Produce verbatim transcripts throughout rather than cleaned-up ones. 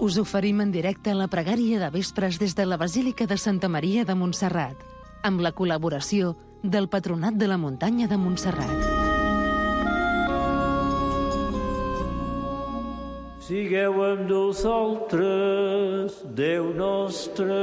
Us oferim en directe la pregària de vespres des de la Basílica de Santa Maria de Montserrat, amb la col·laboració del Patronat de la Muntanya de Montserrat. Sigueu amb nosaltres, Déu nostre.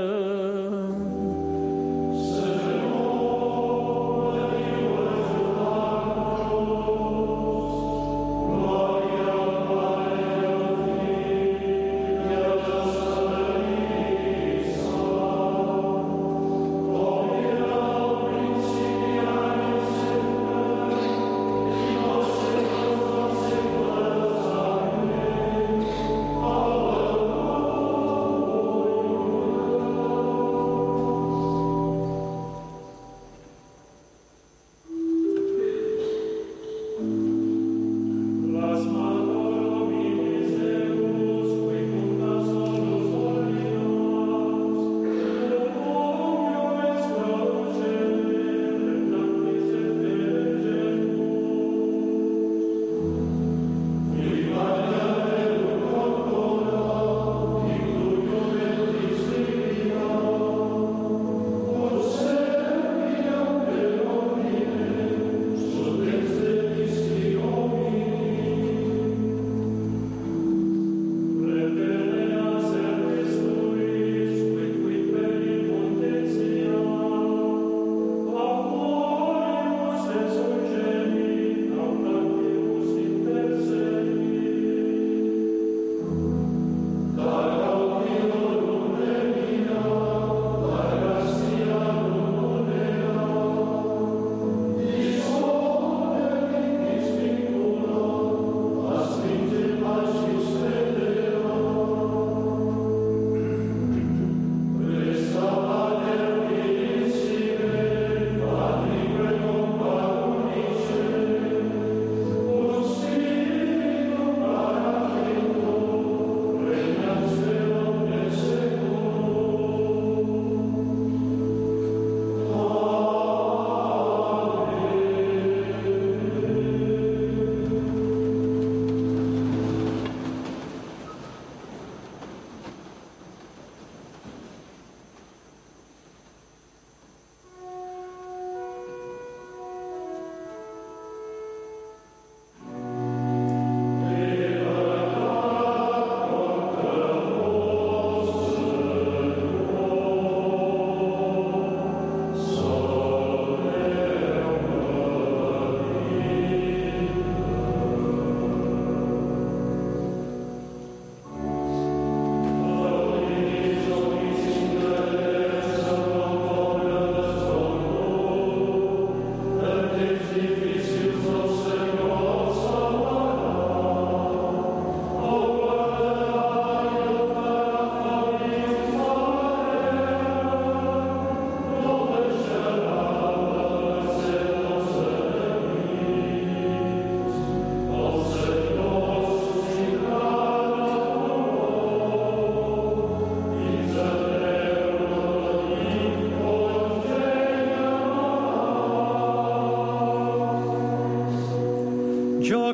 Jo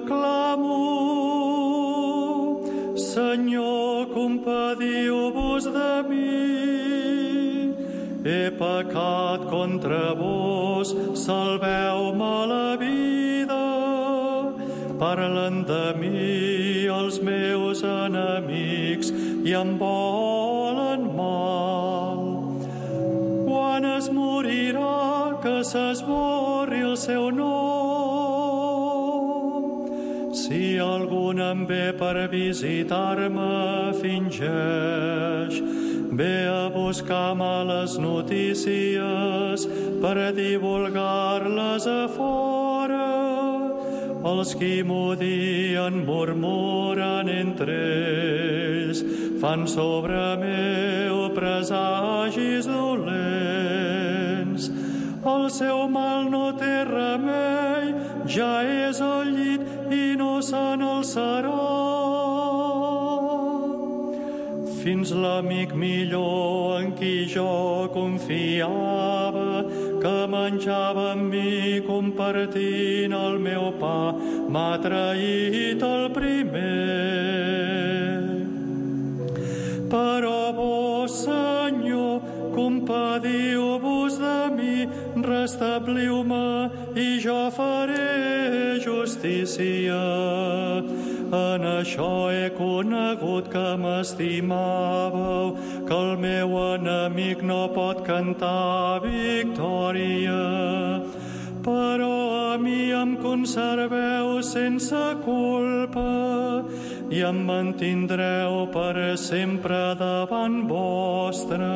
clamo, Senyor, compadiu-vos de mi. He pecat contra vos, salveu-me la vida. Parlen de mi els meus enemics i em volen mal. Quan es morirà que s'esborri el seu nom? Si algun em ve per visitar-me, fingeix, ve a buscar males notícies per divulgar-les a fora. Els qui m'odien murmuren entre ells, fan sobre meu presagis dolents. El seu mal no té remei, ja és al llit i no se n'alçarà. Fins l'amic millor en qui jo confiava, que menjava amb mi compartint el meu pa, m'ha traït el primer. establiu-me i jo faré justícia. En això he conegut que m'estimàveu, que el meu enemic no pot cantar victòria. Però a mi em conserveu sense culpa i em mantindreu per sempre davant vostre.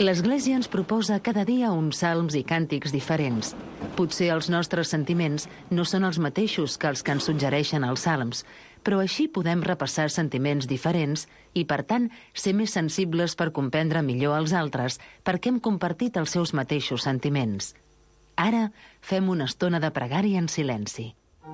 L'Església ens proposa cada dia uns salms i càntics diferents. Potser els nostres sentiments no són els mateixos que els que ens suggereixen els salms, però així podem repassar sentiments diferents i, per tant, ser més sensibles per comprendre millor els altres perquè hem compartit els seus mateixos sentiments. Ara fem una estona de pregària en silenci.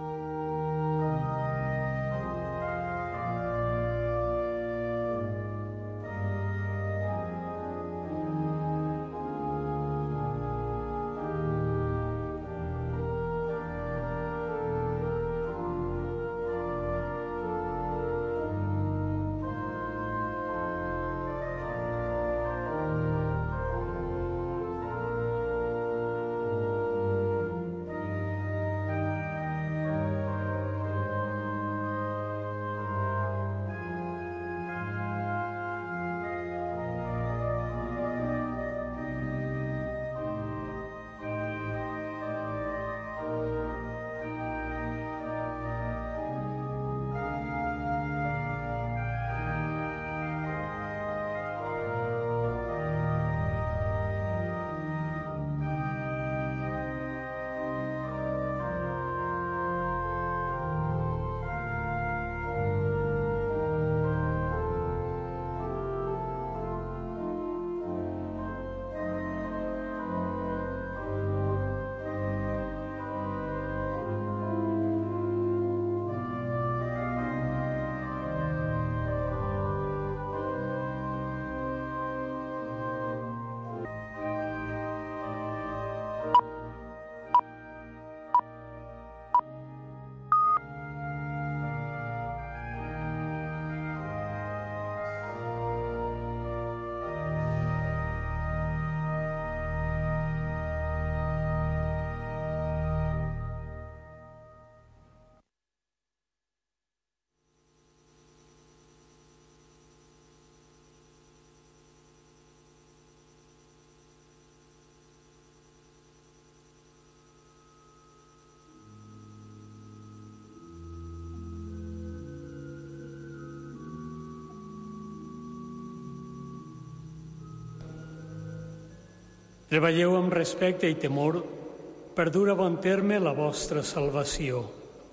Treballeu amb respecte i temor per dur a bon terme la vostra salvació.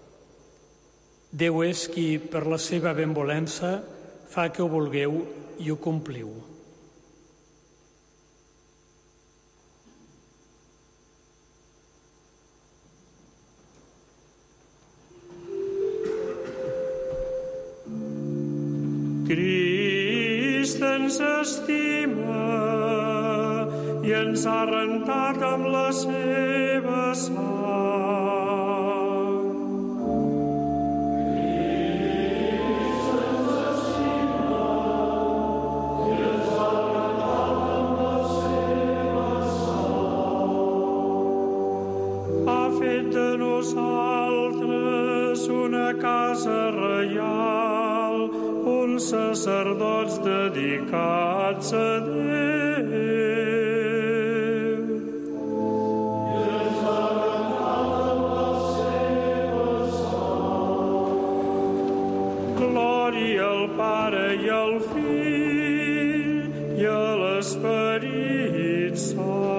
Déu és qui, per la seva benvolença, fa que ho vulgueu i ho compliu. Crist ens estima i ens ha rentat amb la seva sang. Crist ens estima i ens ha rentat amb la seva sang. Ha fet de nosaltres una casa reial, uns sacerdots dedicats a Déu. Glòria al Pare i al Fill i a l'Esperit Sant.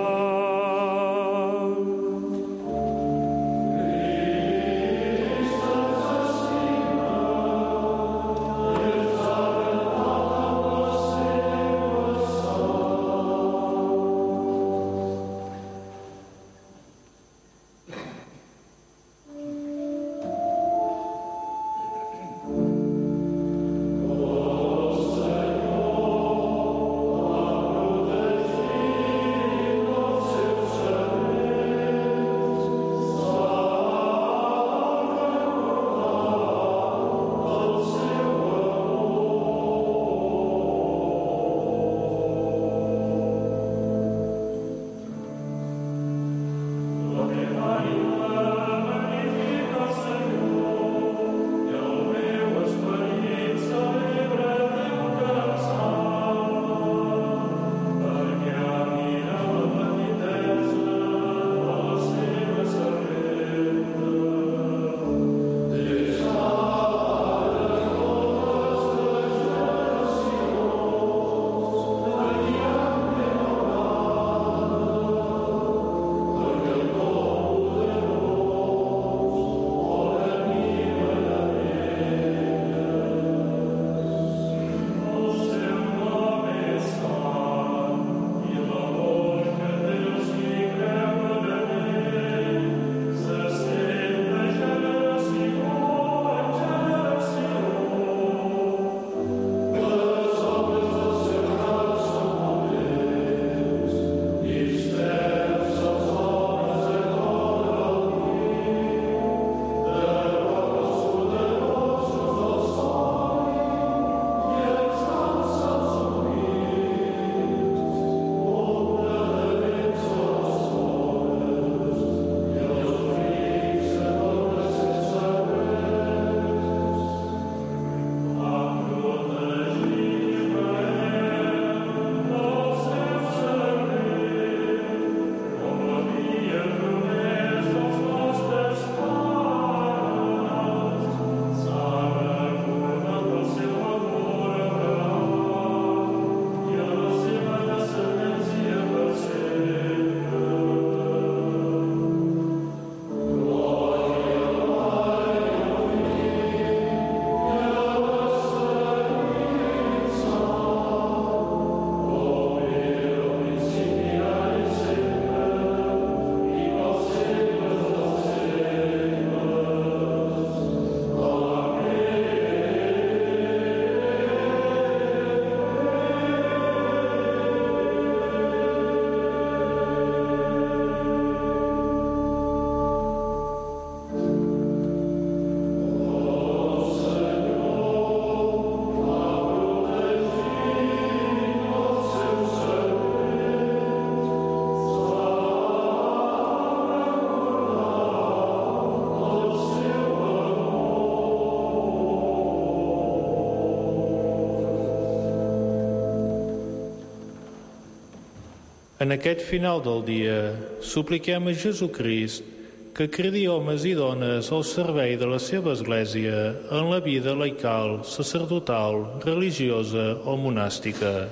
En aquest final del dia, supliquem a Jesucrist que cridi homes i dones al servei de la seva Església en la vida laical, sacerdotal, religiosa o monàstica.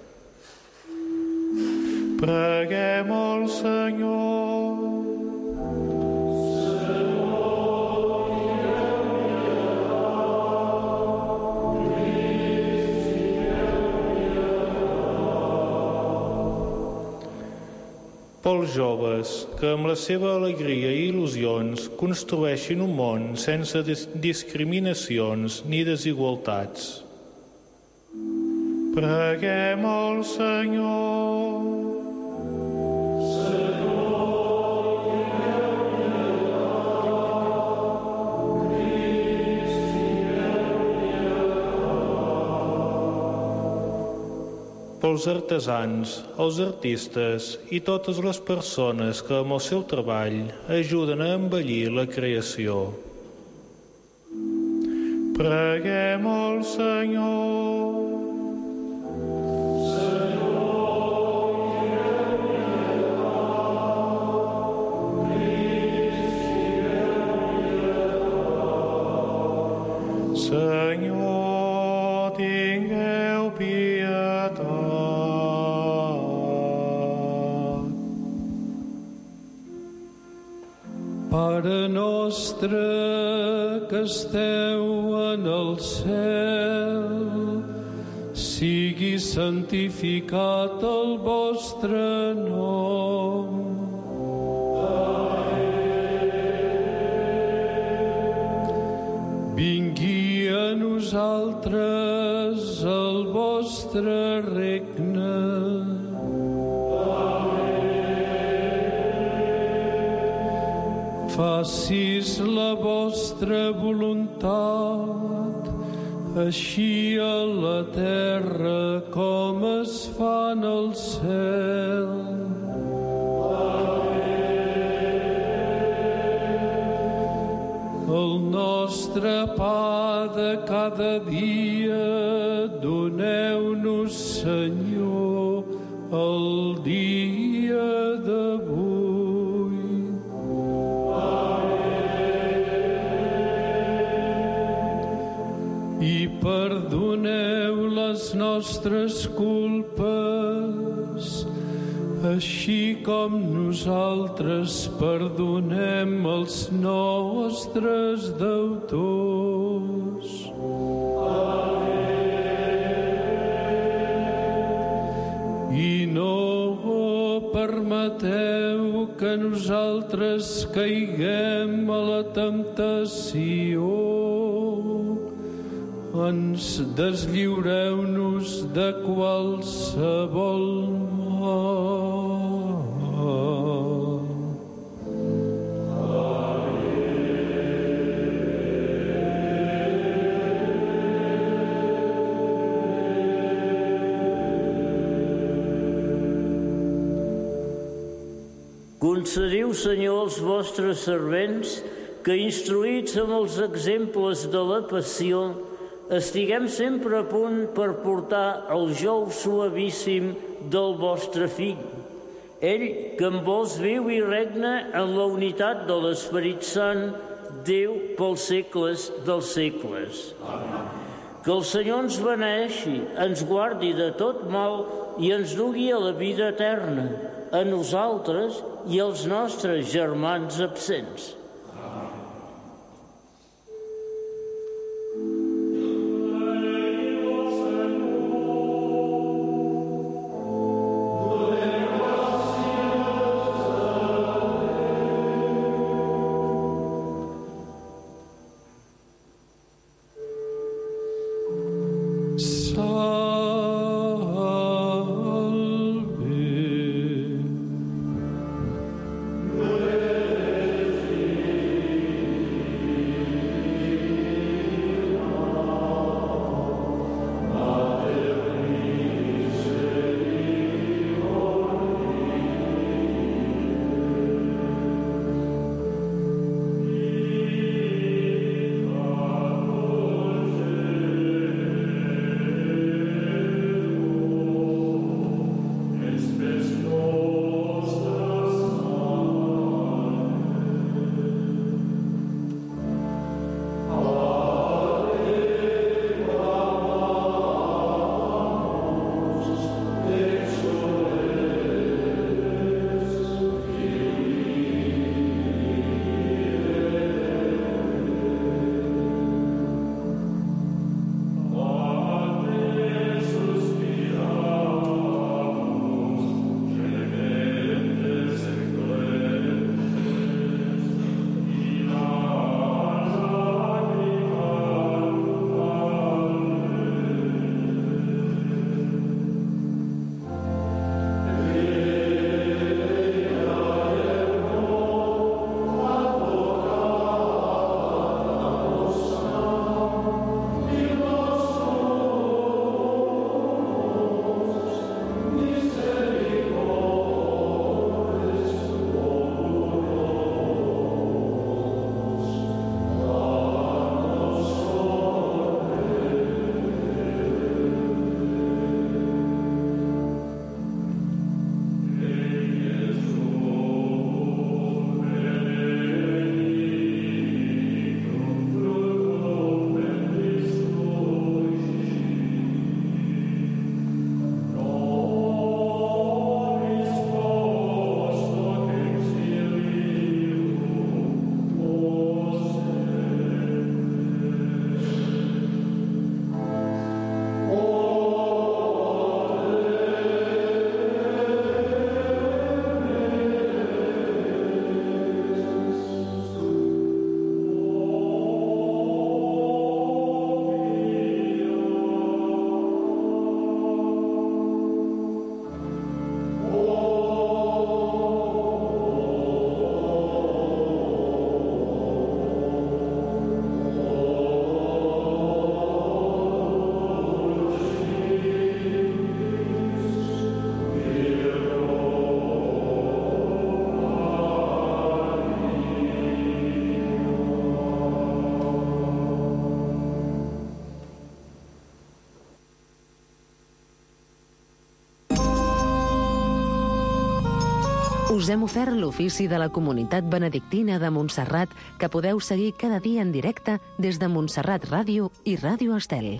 Preguem al Senyor. Pels joves que amb la seva alegria i il·lusions construeixin un món sense discriminacions ni desigualtats. Preguem al Senyor. Pels artesans, els artistes i totes les persones que amb el seu treball ajuden a embellir la creació. Preguem al Senyor. Senyor, tingueu pietat. Pare nostre que esteu en el cel, sigui santificat el vostre nom. Vingui a nosaltres el vostre regne. Facis la vostra voluntat, així a la terra com es fa en el cel. El nostre pa de cada dia doneu-nos, Senyor, el dia d'avui. I perdoneu les nostres culpes, així com nosaltres perdonem els nostres deutors. I no permeteu que nosaltres caiguem a la temptació. Ens deslliureu-nos de qualsevol mal. Concediu, Senyor, als vostres servents que, instruïts amb els exemples de la passió, estiguem sempre a punt per portar el jou suavíssim del vostre Fill. Ell, que amb vos viu i regna en la unitat de l'Esperit Sant, Déu pels segles dels segles. Amen. Que el Senyor ens beneeixi, ens guardi de tot mal i ens dugui a la vida eterna, a nosaltres i als nostres germans absents. Salve. Us hem ofert l'ofici de la Comunitat Benedictina de Montserrat, que podeu seguir cada dia en directe des de Montserrat Ràdio i Ràdio Estel.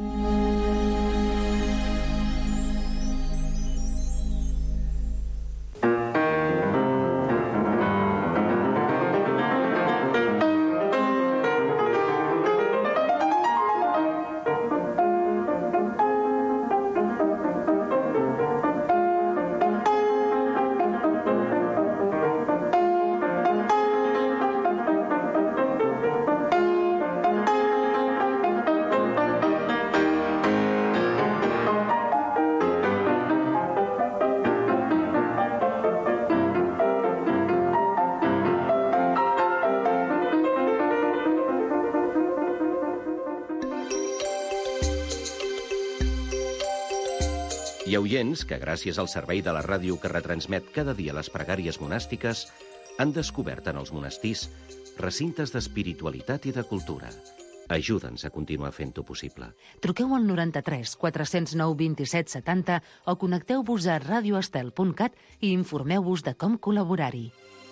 Hi ha oients que, gràcies al servei de la ràdio que retransmet cada dia les pregàries monàstiques, han descobert en els monestirs recintes d'espiritualitat i de cultura. Ajuda'ns a continuar fent-ho possible. Truqueu al noranta-tres quatre cents nou vint-i-set setanta o connecteu-vos a radioestel punt cat i informeu-vos de com col·laborar-hi.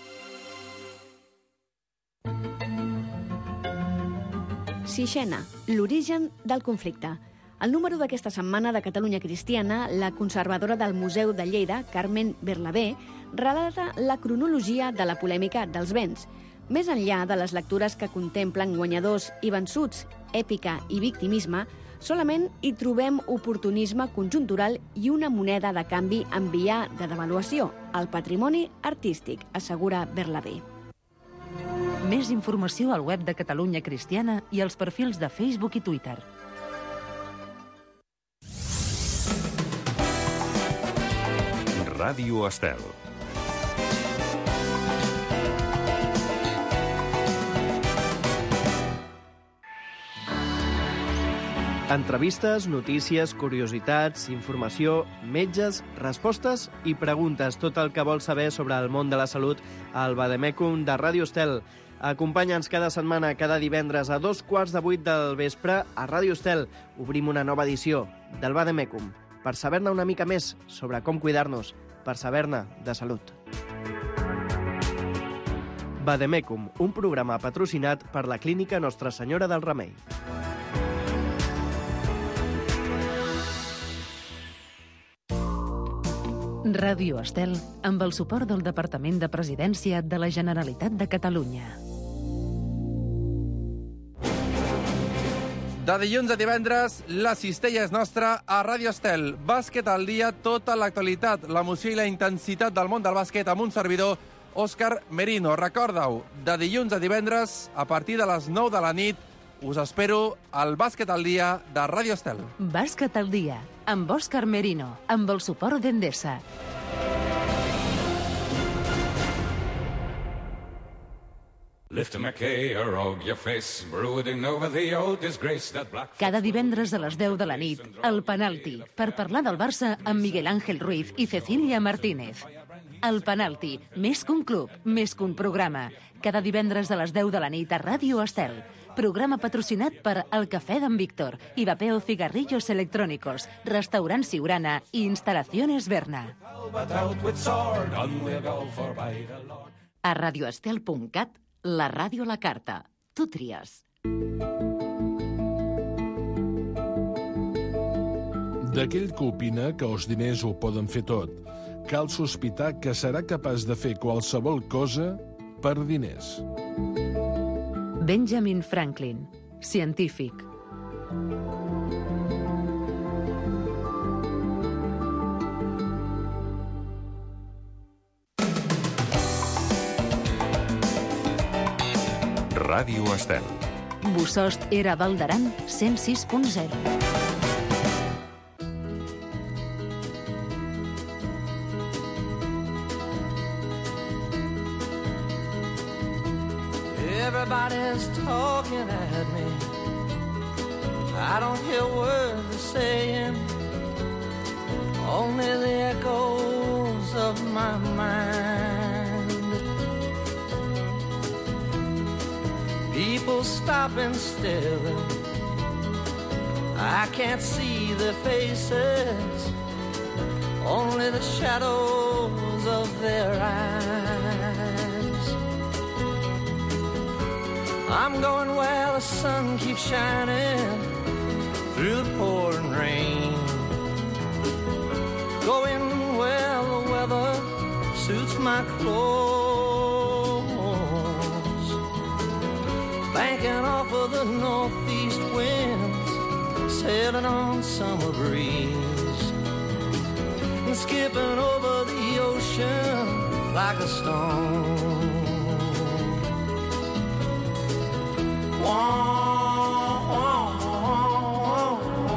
Sixena, l'origen del conflicte. El número d'aquesta setmana de Catalunya Cristiana, la conservadora del Museu de Lleida, Carmen Berlabé, relata la cronologia de la polèmica dels béns. Més enllà de les lectures que contemplen guanyadors i vençuts, èpica i victimisme, solament hi trobem oportunisme conjuntural i una moneda de canvi en via de devaluació, el patrimoni artístic, assegura Berlabé. Més informació al web de Catalunya Cristiana i als perfils de Facebook i Twitter. Ràdio Estel. Entrevistes, notícies, curiositats, informació, metges, respostes i preguntes. Tot el que vols saber sobre el món de la salut al Vademecum de Ràdio Estel. Acompanya'ns cada setmana, cada divendres a dos quarts de vuit del vespre a Ràdio Estel. Obrim una nova edició del Vademecum per saber-ne una mica més sobre com cuidar-nos, per saber-ne de salut. Vademecum, un programa patrocinat per la Clínica Nostra Senyora del Remei. Ràdio Estel, amb el suport del Departament de Presidència de la Generalitat de Catalunya. De dilluns a divendres, la cistella és nostra a Ràdio Estel. Bàsquet al dia, tota l'actualitat, l'emoció i la intensitat del món del bàsquet amb un servidor, Òscar Merino. Recorda-ho, de dilluns a divendres, a partir de les nou de la nit, us espero al Bàsquet al dia de Ràdio Estel. Bàsquet al dia, amb Òscar Merino, amb el suport d'Endesa. Cada divendres a les deu de la nit, el Penalti, per parlar del Barça amb Miguel Ángel Ruiz i Cecília Martínez. El Penalti, més que un club, més que un programa. Cada divendres a les deu de la nit a Ràdio Estel. Programa patrocinat per El Cafè d'en Víctor i Vapeo Cigarrillos Electrónicos, Restaurant Siurana i Instalaciones Berna. A radioestel punt cat, la ràdio a la carta. Tu tries. D'aquell que opina que els diners ho poden fer tot, cal sospitar que serà capaç de fer qualsevol cosa per diners. Benjamin Franklin, científic. Ràdio Estel. Bosost era Val d'Aran, cent sis punt zero. Everybody's talking at me. I don't hear words they're saying, only the echoes of my mind. People stopping still, I can't see their faces, only the shadows gleams of their eyes. I'm going where the sun keeps shining through the pouring rain. Going where the weather suits my clothes. Banking off of the northeast winds, sailing on summer breeze, and skipping over the ocean like a stone. Wah, wah, wah,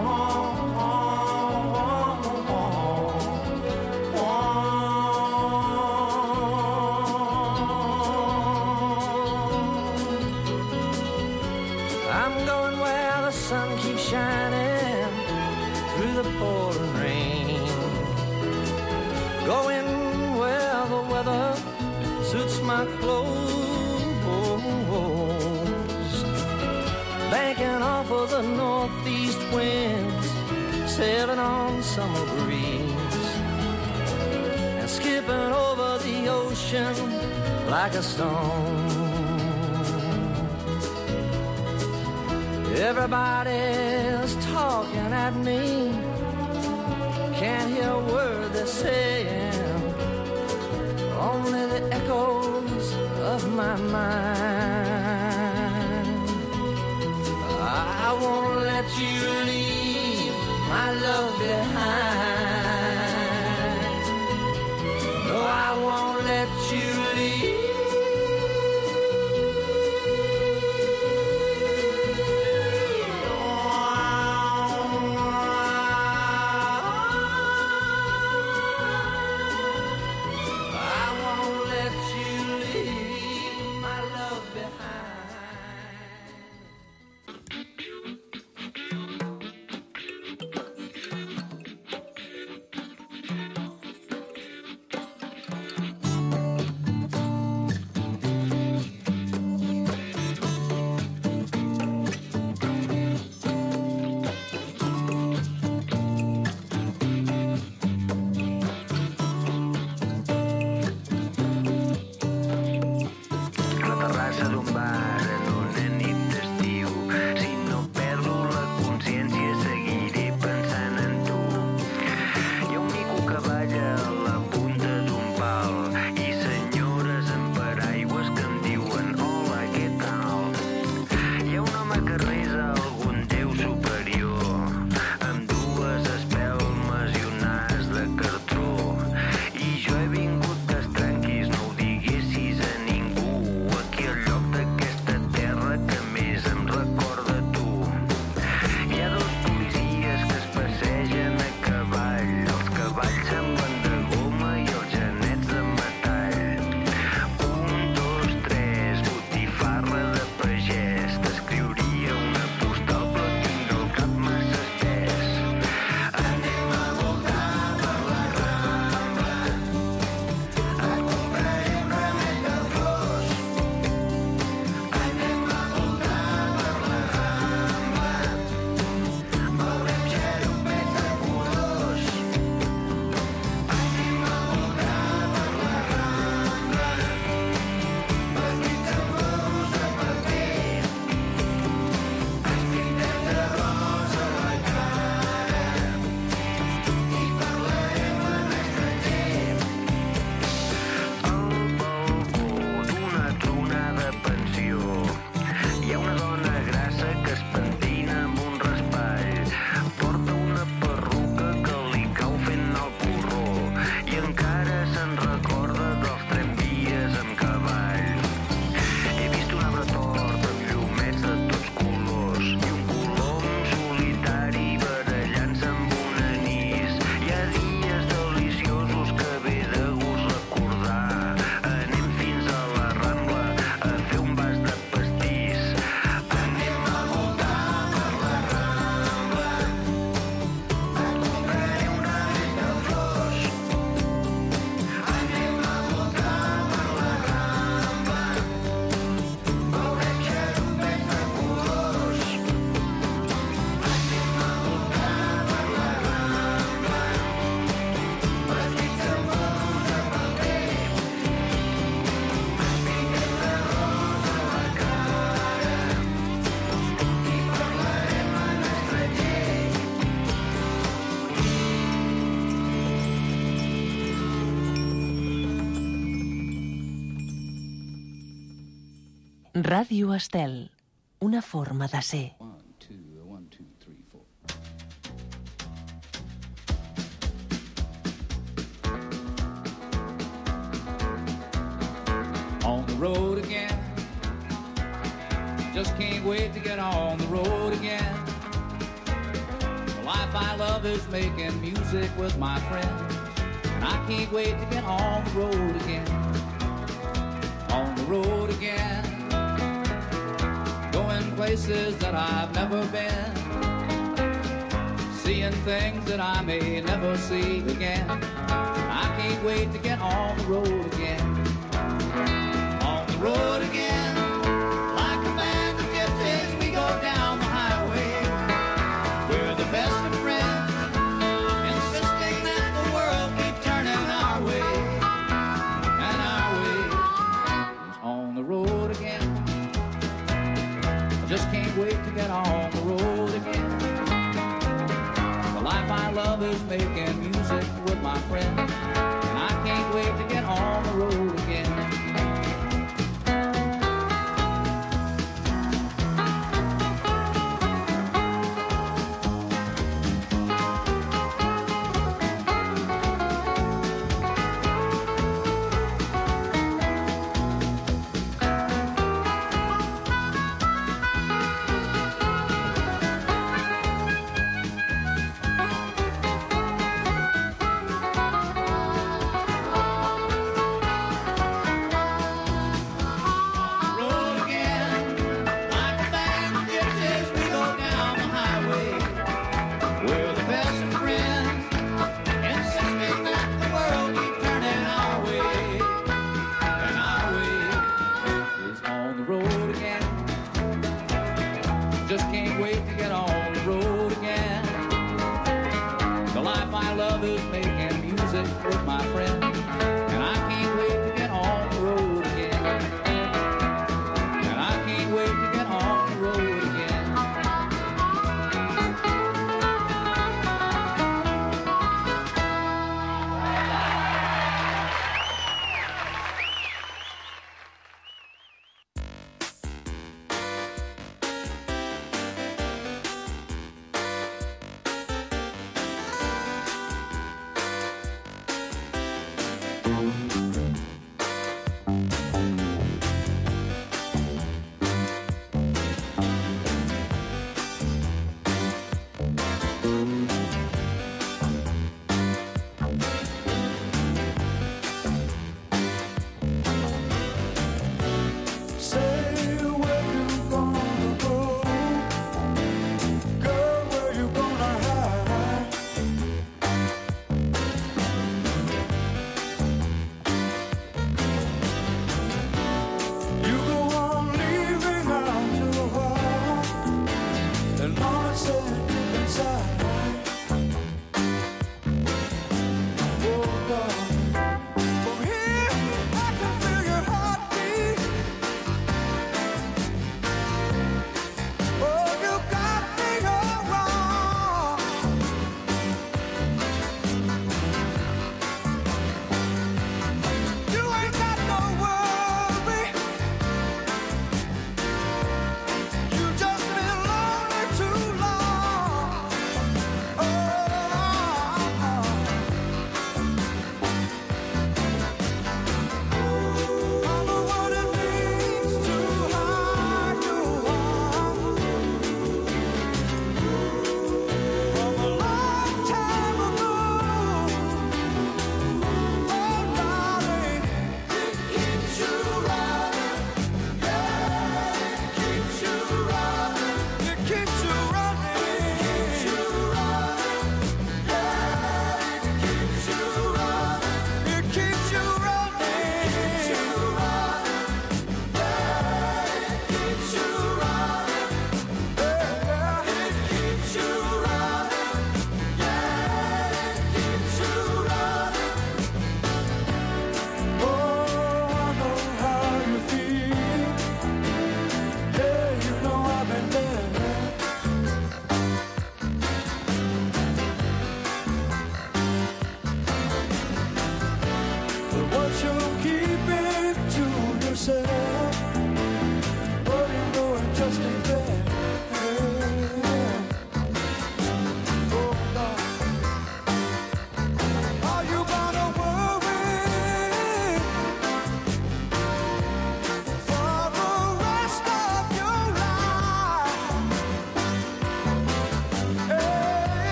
I'm going where the sun keeps shining through the pouring rain. Going where the weather suits my clothes. Banking off of the northeast winds, sailing on summer breeze, and skipping over the ocean like a stone. Everybody's talking at me, can't hear a word they're saying, only the echoes of my mind. I won't let you leave my love behind. No, I won't let you leave. Ràdio Estel, una forma de ser. On the road again. Just can't wait to get on the road again. The life I love is making music with my friends, and I can't wait to get on the road again. On the road again. Going places that I've never been, seeing things that I may never see again. I can't wait to get on the road again. On the road again, like a band of gypsies, we go down the highway. We're the best of friends, insisting that the world keep turning our way. And our way is on the road again. I just can't wait to get on the road again. The life I love is making music with my friends, and I can't wait to get on the road again. Just can't wait to get on the road again. The life I love is making